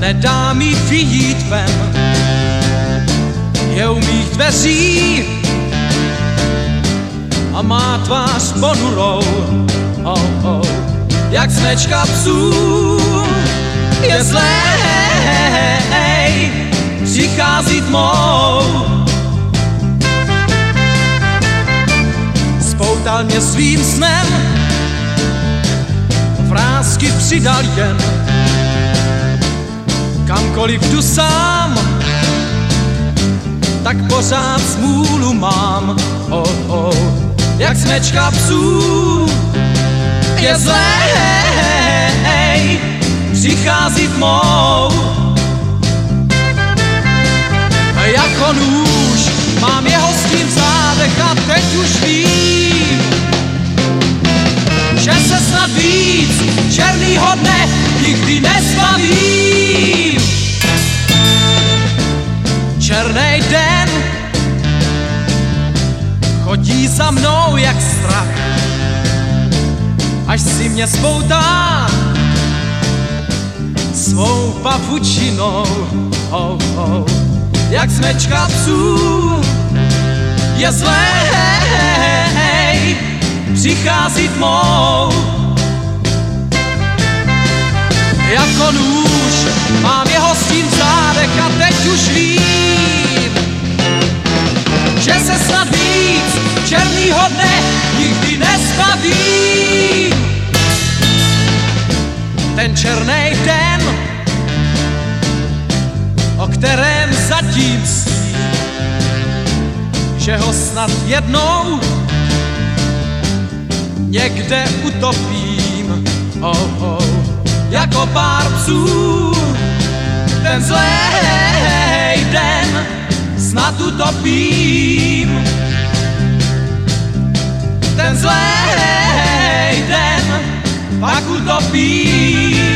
nedá mi vyjít ven. Je u mých dveří a má tvář ponurou, jak smečka psů. Je zlej, přichází tmou. Spoutal mě svým snem, vrásky přidal jen. Kamkoliv jdu sám, tak pořád smůlu mám. Jak smečka psů. Je zlej, přichází tmou. Jako nůž mám jeho stín v zádech a teď už vím, že se snad víc černýho dne nikdy nezbavím. Černej den chodí za mnou jak strach, až si mě spoutá svou pavučinou. Jak smečka psů. Je zlej, přichází tmou. Jako nůž mám jeho stín v zádech a teď už vím, že se snad víc černýho dne nikdy nezbavím. Ten černej den, o kterém zatím sním, že ho snad jednou někde utopím. Jako pár psů. Ten zlej den snad utopím. Ten zlej den pak utopím.